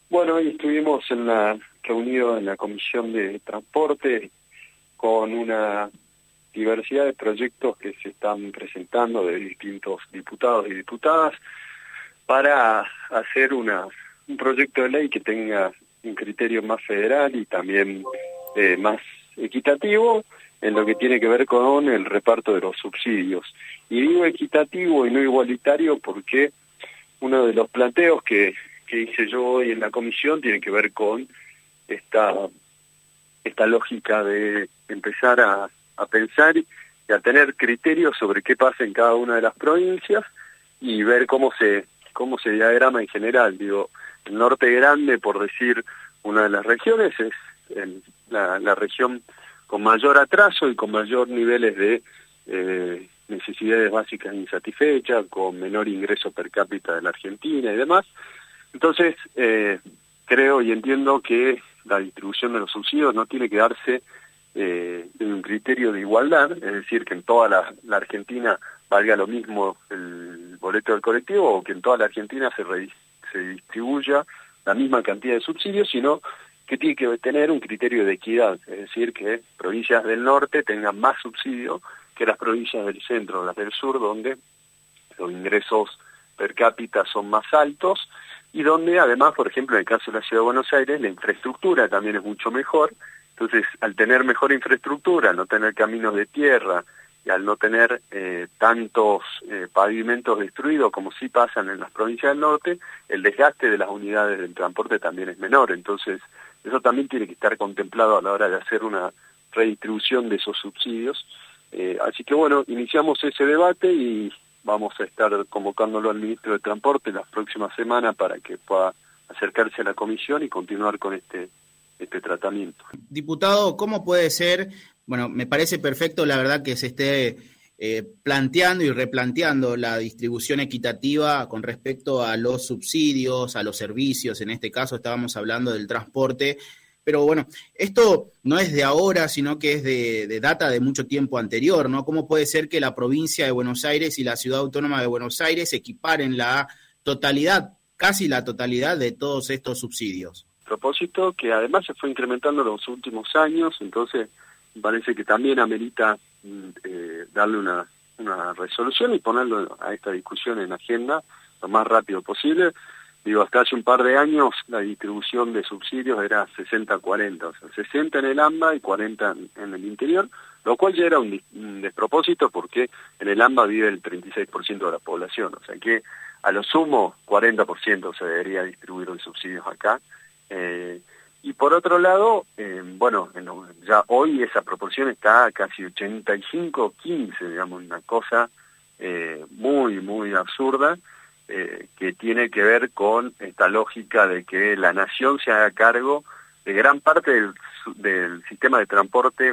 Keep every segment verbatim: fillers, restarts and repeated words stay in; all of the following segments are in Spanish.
Bueno, hoy estuvimos en la reunido en la Comisión de Transporte con una diversidad de proyectos que se están presentando de distintos diputados y diputadas para hacer una, un proyecto de ley que tenga un criterio más federal y también eh, más equitativo en lo que tiene que ver con el reparto de los subsidios. Y digo equitativo y no igualitario porque uno de los planteos que, que hice yo hoy en la comisión tiene que ver con esta, esta lógica de empezar a, a pensar y a tener criterios sobre qué pasa en cada una de las provincias y ver cómo se, cómo se diagrama en general. Digo, el norte grande, por decir una de las regiones, es el, la, la región con mayor atraso y con mayor niveles de eh, necesidades básicas insatisfechas, con menor ingreso per cápita de la Argentina y demás. Entonces, eh, creo y entiendo que la distribución de los subsidios no tiene que darse eh, en un criterio de igualdad, es decir, que en toda la, la Argentina valga lo mismo el boleto del colectivo o que en toda la Argentina se, re, se distribuya la misma cantidad de subsidios, sino que tiene que tener un criterio de equidad, es decir, que provincias del norte tengan más subsidio que las provincias del centro, las del sur, donde los ingresos per cápita son más altos y donde además, por ejemplo, en el caso de la Ciudad de Buenos Aires, la infraestructura también es mucho mejor. Entonces, al tener mejor infraestructura, al no tener caminos de tierra y al no tener eh, tantos eh, pavimentos destruidos como sí pasan en las provincias del norte, el desgaste de las unidades del transporte también es menor. Entonces, eso también tiene que estar contemplado a la hora de hacer una redistribución de esos subsidios. Eh, así que bueno, iniciamos ese debate y vamos a estar convocándolo al ministro de Transporte las próximas semanas para que pueda acercarse a la comisión y continuar con este, este tratamiento. Diputado, ¿cómo puede ser? Bueno, me parece perfecto, la verdad, que se esté eh, planteando y replanteando la distribución equitativa con respecto a los subsidios, a los servicios. En este caso estábamos hablando del transporte. Pero bueno, esto no es de ahora, sino que es de, de data de mucho tiempo anterior, ¿no? ¿Cómo puede ser que la provincia de Buenos Aires y la ciudad autónoma de Buenos Aires equiparen la totalidad, casi la totalidad de todos estos subsidios? Propósito que además se fue incrementando en los últimos años, entonces me parece que también amerita eh, darle una, una resolución y ponerlo a esta discusión en agenda lo más rápido posible. Digo, hasta hace un par de años la distribución de subsidios era sesenta cuarenta, o sea, sesenta en el AMBA y cuarenta en, en el interior, lo cual ya era un, un despropósito porque en el AMBA vive el treinta y seis por ciento de la población, o sea que a lo sumo cuarenta por ciento se debería distribuir de subsidios acá. Eh, y por otro lado, eh, bueno, en lo, ya hoy esa proporción está casi ochenta y cinco quince, digamos, una cosa eh, muy, muy absurda. Eh, que tiene que ver con esta lógica de que la nación se haga cargo de gran parte del, del sistema de transporte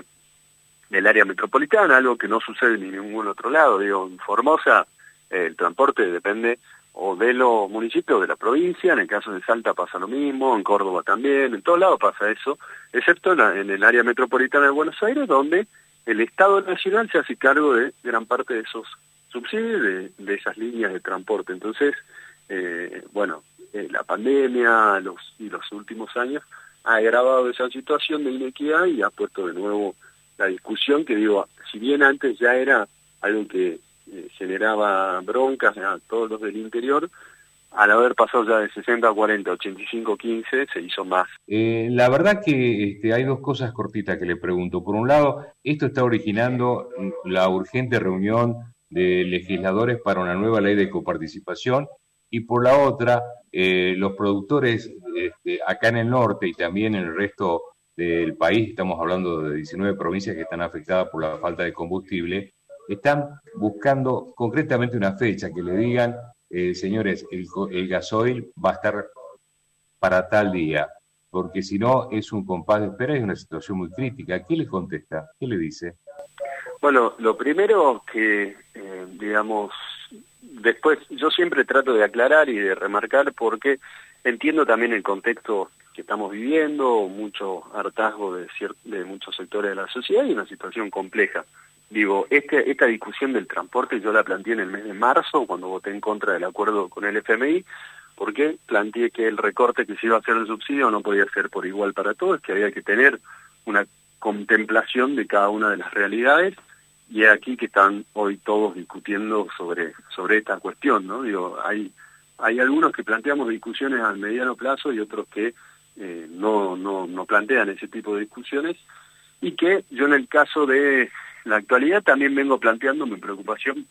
del área metropolitana, algo que no sucede en ningún otro lado. Digo, en Formosa eh, el transporte depende o de los municipios de la provincia, en el caso de Salta pasa lo mismo, en Córdoba también, en todos lados pasa eso, excepto en, la, en el área metropolitana de Buenos Aires, donde el Estado Nacional se hace cargo de gran parte de esos subsidios de, de esas líneas de transporte. Entonces, eh, bueno, eh, la pandemia los, y los últimos años ha agravado esa situación de inequidad y ha puesto de nuevo la discusión que, digo, si bien antes ya era algo que eh, generaba broncas a todos los del interior, al haber pasado ya de sesenta a cuarenta, ochenta y cinco a quince, se hizo más. Eh, la verdad que este, hay dos cosas cortitas que le pregunto. Por un lado, esto está originando la urgente reunión de legisladores para una nueva ley de coparticipación, y por la otra, eh, los productores este, acá en el norte y también en el resto del país, estamos hablando de diecinueve provincias que están afectadas por la falta de combustible, están buscando concretamente una fecha que le digan, eh, señores, el, el gasoil va a estar para tal día, porque si no es un compás de espera y es una situación muy crítica. ¿Qué le contesta? ¿Qué le dice? Bueno, lo primero que, eh, digamos, después yo siempre trato de aclarar y de remarcar porque entiendo también el contexto que estamos viviendo, mucho hartazgo de, de muchos sectores de la sociedad y una situación compleja. Digo, este, esta discusión del transporte yo la planteé en el mes de marzo cuando voté en contra del acuerdo con el F M I, ¿Por qué? Planteé que el recorte que se iba a hacer del subsidio no podía ser por igual para todos, que había que tener una contemplación de cada una de las realidades, y es aquí que están hoy todos discutiendo sobre, sobre esta cuestión, ¿no? Digo, hay, hay algunos que planteamos discusiones a mediano plazo y otros que eh, no, no, no plantean ese tipo de discusiones, y que yo en el caso de la actualidad también vengo planteando mi preocupación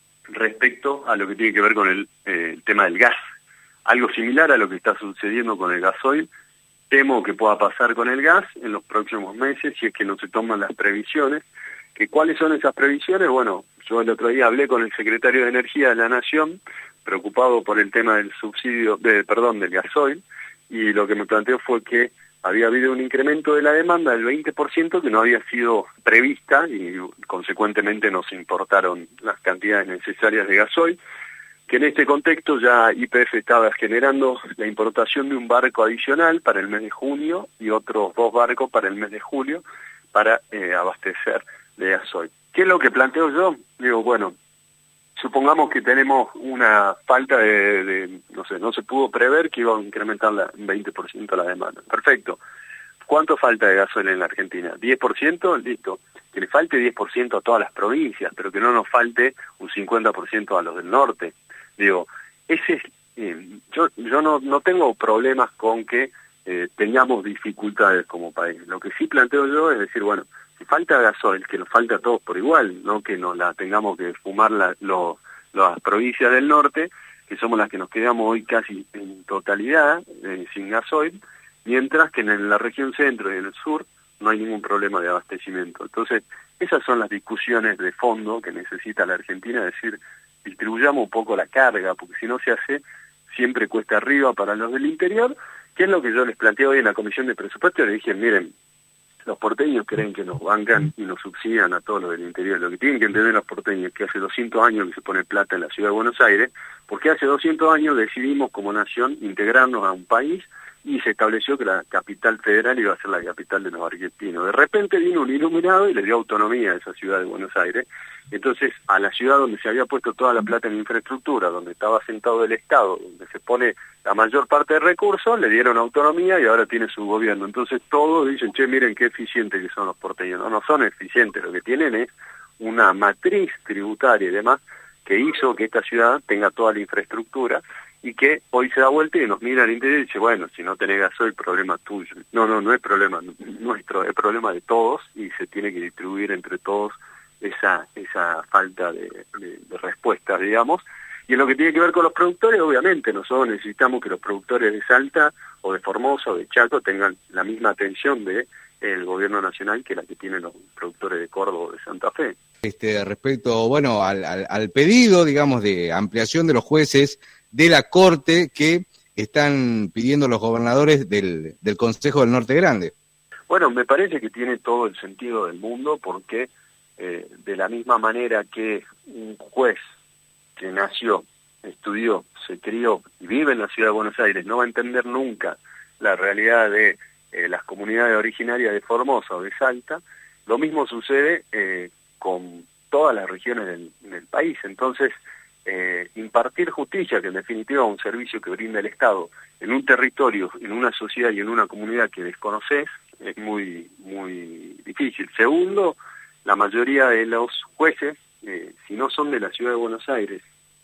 respecto a lo que tiene que ver con el, eh, el tema del gas. Algo similar a lo que está sucediendo con el gasoil, temo que pueda pasar con el gas en los próximos meses si es que no se toman las previsiones. ¿Que cuáles son esas previsiones? Bueno, yo el otro día hablé con el secretario de Energía de la Nación, preocupado por el tema del subsidio, de, perdón, del gasoil, y lo que me planteó fue que había habido un incremento de la demanda del veinte por ciento que no había sido prevista y consecuentemente no se importaron las cantidades necesarias de gasoil, que en este contexto ya Y P F estaba generando la importación de un barco adicional para el mes de junio y otros dos barcos para el mes de julio para eh, abastecer de gasoil. ¿Qué es lo que planteo yo? Digo, bueno, supongamos que tenemos una falta de, de, no sé, no se pudo prever que iba a incrementar la, un veinte por ciento la demanda. Perfecto. ¿Cuánto falta de gasoil en la Argentina? ¿diez por ciento? Listo. Que le falte diez por ciento a todas las provincias, pero que no nos falte un cincuenta por ciento a los del norte. Digo, ese es, eh, yo, yo no, no tengo problemas con que eh, tengamos dificultades como país. Lo que sí planteo yo es decir, bueno, si falta gasoil, que nos falta a todos por igual, no que nos la tengamos que fumar la, lo, las provincias del norte, que somos las que nos quedamos hoy casi en totalidad eh, sin gasoil, mientras que en la región centro y en el sur no hay ningún problema de abastecimiento. Entonces, esas son las discusiones de fondo que necesita la Argentina, es decir, distribuyamos un poco la carga, porque si no se hace, siempre cuesta arriba para los del interior, que es lo que yo les planteé hoy en la Comisión de Presupuesto. Le dije, miren, los porteños creen que nos bancan y nos subsidian a todos los del interior. Lo que tienen que entender los porteños es que hace doscientos años que se pone plata en la ciudad de Buenos Aires, porque hace doscientos años decidimos como nación integrarnos a un país y se estableció que la capital federal iba a ser la capital de los argentinos. De repente vino un iluminado y le dio autonomía a esa ciudad de Buenos Aires. Entonces, a la ciudad donde se había puesto toda la plata en infraestructura, donde estaba sentado el Estado, donde se pone la mayor parte de recursos, le dieron autonomía y ahora tiene su gobierno. Entonces todos dicen, che, miren qué eficientes que son los porteños. No, no son eficientes, lo que tienen es una matriz tributaria y demás que hizo que esta ciudad tenga toda la infraestructura y que hoy se da vuelta y nos mira al interior y dice, bueno, si no tenés gasoil, problema tuyo. No, no, no es problema nuestro, es problema de todos y se tiene que distribuir entre todos esa esa falta de, de, de respuestas, digamos. Y en lo que tiene que ver con los productores, obviamente, nosotros necesitamos que los productores de Salta o de Formosa o de Chaco tengan la misma atención de el gobierno nacional que la que tienen los productores de Córdoba o de Santa Fe. Este, respecto, bueno, al, al, al pedido, digamos, de ampliación de los jueces de la Corte que están pidiendo los gobernadores del, del Consejo del Norte Grande. Bueno, me parece que tiene todo el sentido del mundo porque eh, de la misma manera que un juez que nació, estudió, se crió y vive en la ciudad de Buenos Aires no va a entender nunca la realidad de eh, las comunidades originarias de Formosa o de Salta, lo mismo sucede eh, con todas las regiones del, del país. Entonces, eh, impartir justicia, que en definitiva es un servicio que brinda el Estado en un territorio, en una sociedad y en una comunidad que desconoces, es muy, muy difícil. Segundo, la mayoría de los jueces, eh, si no son de la ciudad de Buenos Aires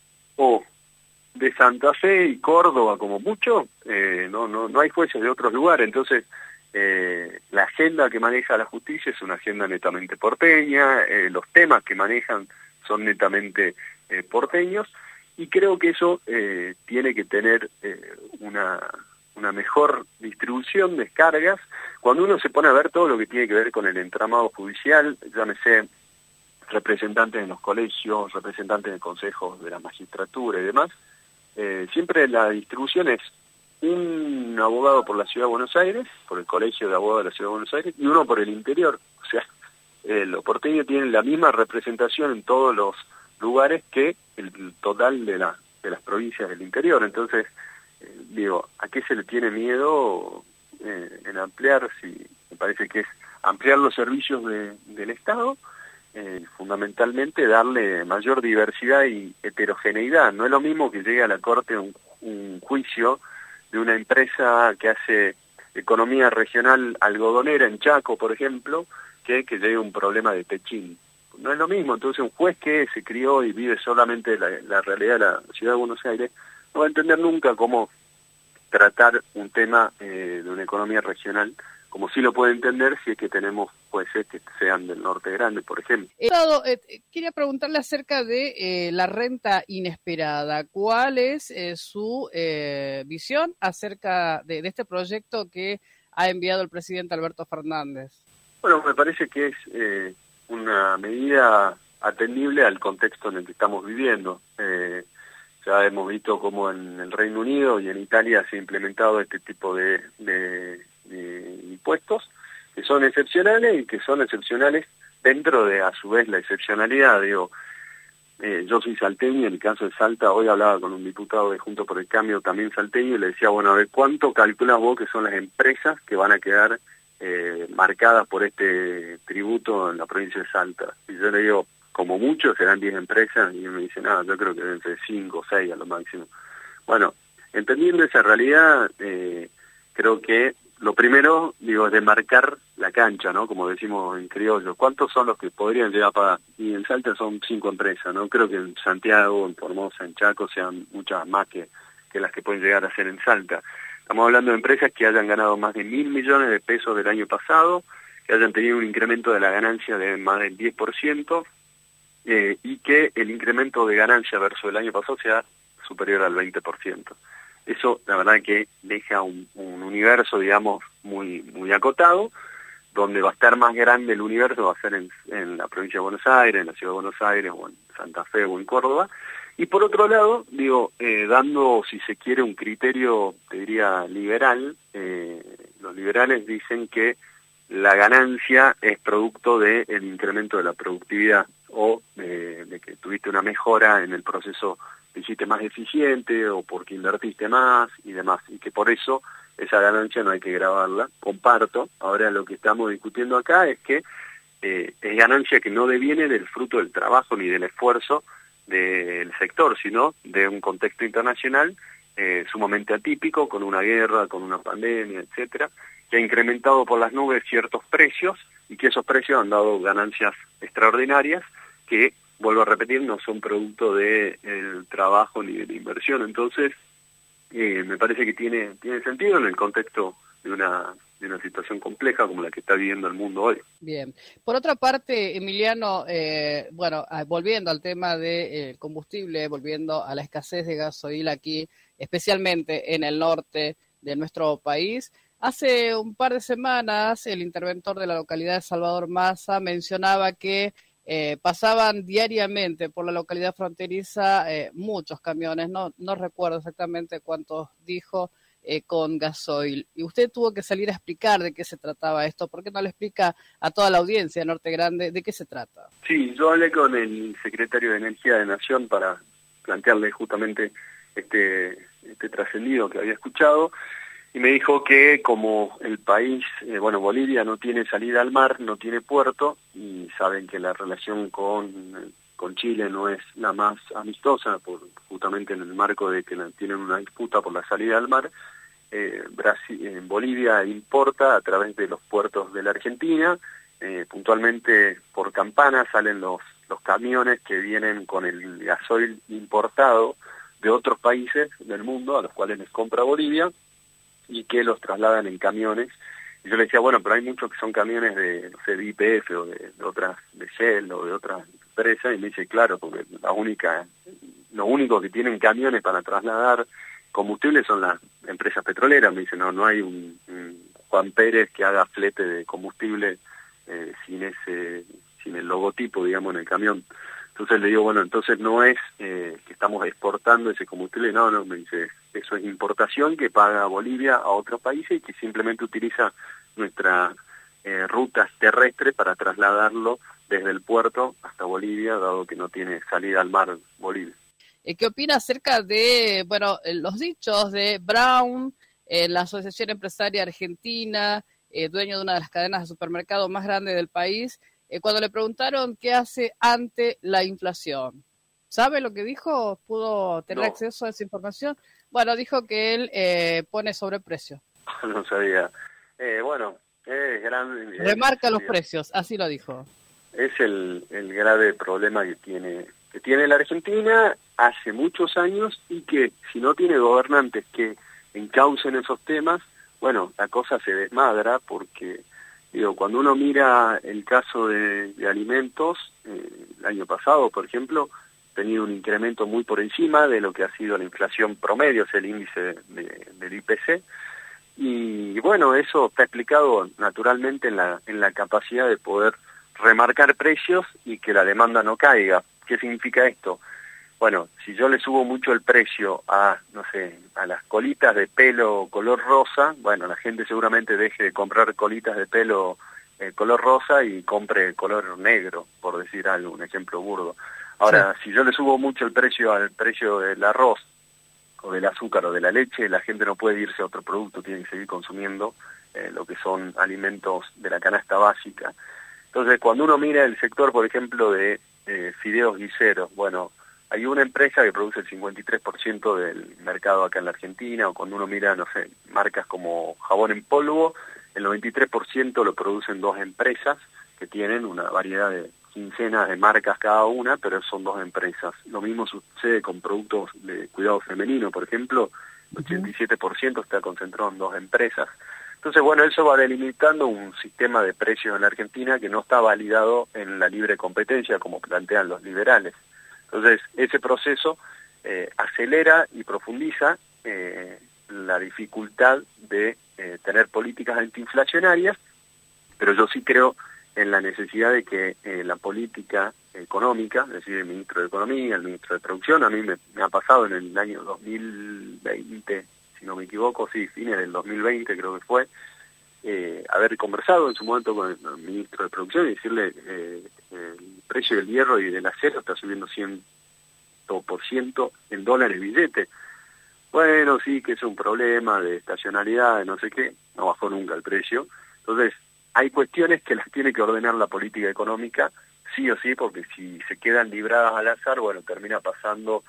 o de Santa Fe y Córdoba como mucho, eh, no, no, no hay jueces de otros lugares. Entonces, eh, la agenda que maneja la justicia es una agenda netamente porteña, eh, los temas que manejan son netamente eh, porteños, y creo que eso eh, tiene que tener eh, una, una mejor distribución de cargas. Cuando uno se pone a ver todo lo que tiene que ver con el entramado judicial, llámese representantes en los colegios, representantes de consejos de la magistratura y demás, eh, siempre la distribución es un abogado por la Ciudad de Buenos Aires, por el Colegio de Abogados de la Ciudad de Buenos Aires, y uno por el interior. O sea, eh, los porteños tienen la misma representación en todos los lugares que el total de, la, de las provincias del interior. Entonces, eh, digo, ¿a qué se le tiene miedo eh, en ampliar? Si me parece que es ampliar los servicios de, del Estado, eh, fundamentalmente darle mayor diversidad y heterogeneidad. No es lo mismo que llegue a la Corte un un juicio de una empresa que hace economía regional algodonera en Chaco, por ejemplo, que que llegue un problema de techín. No es lo mismo, entonces un juez que se crió y vive solamente la, la realidad de la ciudad de Buenos Aires no va a entender nunca cómo tratar un tema eh, de una economía regional, como sí lo puede entender si es que tenemos jueces que sean del norte grande, por ejemplo. Eh, eh, quería preguntarle acerca de eh, la renta inesperada. ¿Cuál es eh, su eh, visión acerca de, de este proyecto que ha enviado el presidente Alberto Fernández? Bueno, me parece que es eh, una medida atendible al contexto en el que estamos viviendo. Eh, ya hemos visto cómo en el Reino Unido y en Italia se ha implementado este tipo de, de, de impuestos que son excepcionales y que son excepcionales dentro de, a su vez, la excepcionalidad. Digo, eh, yo soy salteño, en el caso de Salta, hoy hablaba con un diputado de Juntos por el Cambio, también salteño, y le decía, bueno, a ver, ¿cuánto calculas vos que son las empresas que van a quedar eh, marcadas por este tributo en la provincia de Salta? Y yo le digo, como mucho serán diez empresas, y me dice, nada, yo creo que deben ser cinco o seis a lo máximo. Bueno, entendiendo esa realidad, eh, creo que lo primero, digo, es demarcar la cancha, ¿no? Como decimos en criollo. ¿Cuántos son los que podrían llegar a pagar? Y en Salta son cinco empresas, ¿no? Creo que en Santiago, en Formosa, en Chaco sean muchas más que, que las que pueden llegar a ser en Salta. Estamos hablando de empresas que hayan ganado más de mil millones de pesos del año pasado, que hayan tenido un incremento de la ganancia de más del diez por ciento, eh, y que el incremento de ganancia versus el año pasado sea superior al veinte por ciento. Eso, la verdad, que deja un, un universo, digamos, muy muy acotado, donde va a estar más grande el universo, va a ser en, en la provincia de Buenos Aires, en la ciudad de Buenos Aires, o en Santa Fe, o en Córdoba. Y por otro lado, digo, eh, dando, si se quiere, un criterio, te diría, liberal, eh, los liberales dicen que la ganancia es producto del incremento de la productividad, o de, de que tuviste una mejora en el proceso, te hiciste más eficiente o porque invertiste más y demás, y que por eso esa ganancia no hay que grabarla. Comparto. Ahora lo que estamos discutiendo acá es que eh, es ganancia que no deviene del fruto del trabajo ni del esfuerzo del sector, sino de un contexto internacional eh, sumamente atípico, con una guerra, con una pandemia, etcétera, que ha incrementado por las nubes ciertos precios, y que esos precios han dado ganancias extraordinarias que, vuelvo a repetir, no son producto del trabajo ni de la inversión. Entonces, eh, me parece que tiene tiene sentido en el contexto de una de una situación compleja como la que está viviendo el mundo hoy. Bien. Por otra parte, Emiliano, eh, bueno, volviendo al tema del combustible, volviendo a la escasez de gasoil aquí, especialmente en el norte de nuestro país, hace un par de semanas el interventor de la localidad de Salvador Massa mencionaba que Eh, pasaban diariamente por la localidad fronteriza eh, muchos camiones, no no recuerdo exactamente cuántos dijo, eh, con gasoil. Y usted tuvo que salir a explicar de qué se trataba esto. ¿Por qué no le explica a toda la audiencia de Norte Grande de qué se trata? Sí, yo hablé con el secretario de Energía de Nación para plantearle justamente este, este trascendido que había escuchado, y me dijo que como el país, eh, bueno, Bolivia no tiene salida al mar, no tiene puerto, y saben que la relación con, con Chile no es la más amistosa, por, justamente en el marco de que la, tienen una disputa por la salida al mar, eh, Brasil, eh, Bolivia importa a través de los puertos de la Argentina, eh, puntualmente por Campana salen los, los camiones que vienen con el gasoil importado de otros países del mundo, a los cuales les compra Bolivia, y que los trasladan en camiones. Y yo le decía, bueno, pero hay muchos que son camiones de, no sé, de Y P F o de, de otras, de Shell o de otras empresas, y me dice, claro, porque la única, lo único que tienen camiones para trasladar combustible son las empresas petroleras. Me dice, no, no hay un, un Juan Pérez que haga flete de combustible eh, sin ese, sin el logotipo, digamos, en el camión. Entonces le digo, bueno, entonces no es eh, que estamos exportando ese combustible, no, no, me dice, eso es importación que paga Bolivia a otros países y que simplemente utiliza nuestras eh, rutas terrestres para trasladarlo desde el puerto hasta Bolivia, dado que no tiene salida al mar Bolivia. ¿Qué opina acerca de, bueno, los dichos de Brown, eh, la Asociación Empresaria Argentina, eh, dueño de una de las cadenas de supermercados más grandes del país, eh, cuando le preguntaron qué hace ante la inflación? ¿Sabe lo que dijo? ¿Pudo tener no. acceso a esa información? Bueno, dijo que él eh, pone sobreprecio. No sabía. Eh, bueno, es grande. Remarca es, los precios, así lo dijo. Es el, el grave problema que tiene, que tiene la Argentina hace muchos años y que si no tiene gobernantes que encaucen esos temas, bueno, la cosa se desmadra porque, digo, cuando uno mira el caso de, de alimentos, eh, el año pasado, por ejemplo, ha tenido un incremento muy por encima de lo que ha sido la inflación promedio, es el índice de, de, del I P C, y bueno, eso está explicado naturalmente en la, en la capacidad de poder remarcar precios y que la demanda no caiga. ¿Qué significa esto? Bueno, si yo le subo mucho el precio a, no sé, a las colitas de pelo color rosa, bueno, la gente seguramente deje de comprar colitas de pelo eh, color rosa y compre color negro, por decir algo, un ejemplo burdo. Ahora, sí. Si yo le subo mucho el precio al precio del arroz, o del azúcar o de la leche, la gente no puede irse a otro producto, tiene que seguir consumiendo eh, lo que son alimentos de la canasta básica. Entonces, cuando uno mira el sector, por ejemplo, de eh, fideos guiseros, bueno, hay una empresa que produce el cincuenta y tres por ciento del mercado acá en la Argentina, o cuando uno mira, no sé, marcas como jabón en polvo, el noventa y tres por ciento lo producen dos empresas que tienen una variedad de quincenas de marcas cada una, pero son dos empresas. Lo mismo sucede con productos de cuidado femenino, por ejemplo, el ochenta y siete por ciento está concentrado en dos empresas. Entonces, bueno, eso va delimitando un sistema de precios en la Argentina que no está validado en la libre competencia, como plantean los liberales. Entonces, ese proceso eh, acelera y profundiza eh, la dificultad de eh, tener políticas antiinflacionarias, pero yo sí creo en la necesidad de que eh, la política económica, es decir, el ministro de Economía, el ministro de Producción, a mí me, me ha pasado en el año dos mil veinte, si no me equivoco, sí, fines del dos mil veinte creo que fue, eh, haber conversado en su momento con el ministro de Producción y decirle eh, el precio del hierro y del acero está subiendo cien por ciento en dólares billete. Bueno, sí, que es un problema de estacionalidad, de no sé qué, no bajó nunca el precio. Entonces, hay cuestiones que las tiene que ordenar la política económica, sí o sí, porque si se quedan libradas al azar, bueno, termina pasando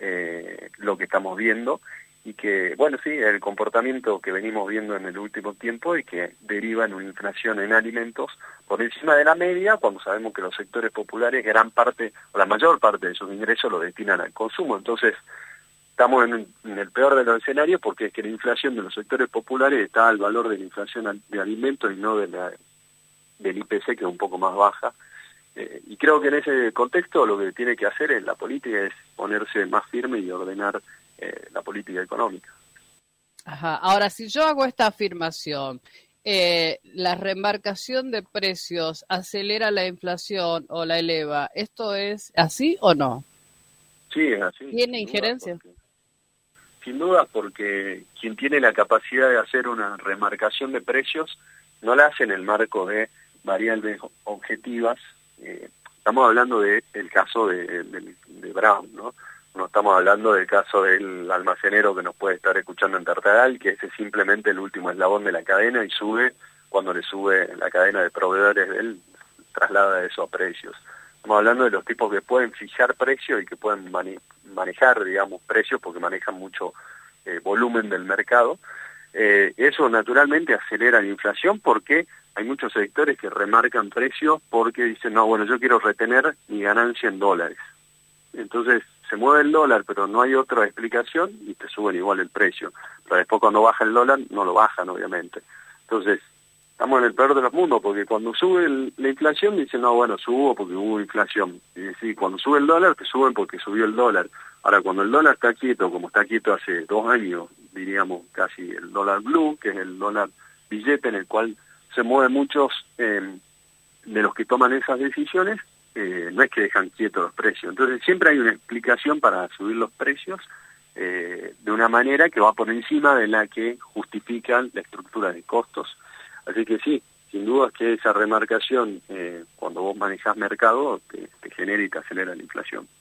eh, lo que estamos viendo, y que, bueno, sí, el comportamiento que venimos viendo en el último tiempo y que deriva en una inflación en alimentos por encima de la media, cuando sabemos que los sectores populares, gran parte, o la mayor parte de sus ingresos lo destinan al consumo. Entonces, estamos en, en el peor de los escenarios porque es que la inflación de los sectores populares está al valor de la inflación de alimentos y no de la del I P C, que es un poco más baja. Eh, y creo que en ese contexto lo que tiene que hacer es la política es ponerse más firme y ordenar eh, la política económica. Ajá. Ahora, si yo hago esta afirmación, eh, ¿la remarcación de precios acelera la inflación o la eleva? ¿Esto es así o no? Sí, es así. ¿Tiene injerencia? Porque, sin duda, porque quien tiene la capacidad de hacer una remarcación de precios no la hace en el marco de variables objetivas. Eh, estamos hablando del de caso de, de, de Brown, ¿no? No estamos hablando del caso del almacenero que nos puede estar escuchando en Tartagal, que ese es simplemente el último eslabón de la cadena y sube, cuando le sube la cadena de proveedores de él, traslada eso a precios. Estamos hablando de los tipos que pueden fijar precios y que pueden mane manejar, digamos, precios porque manejan mucho eh, volumen del mercado. Eh, eso naturalmente acelera la inflación porque hay muchos sectores que remarcan precios porque dicen, no, bueno, yo quiero retener mi ganancia en dólares. Entonces se mueve el dólar, pero no hay otra explicación y te suben igual el precio. Pero después cuando baja el dólar, no lo bajan, obviamente. Entonces, estamos en el peor de los mundos, porque cuando sube el, la inflación, dicen, no, bueno, subo porque hubo inflación. Y sí, cuando sube el dólar, te suben porque subió el dólar. Ahora, cuando el dólar está quieto, como está quieto hace dos años, diríamos casi el dólar blue, que es el dólar billete en el cual se mueven muchos eh, de los que toman esas decisiones, eh, no es que dejan quietos los precios. Entonces, siempre hay una explicación para subir los precios eh, de una manera que va por encima de la que justifican la estructura de costos. Así que sí, sin duda es que esa remarcación, eh, cuando vos manejás mercado, te, te genera y te acelera la inflación.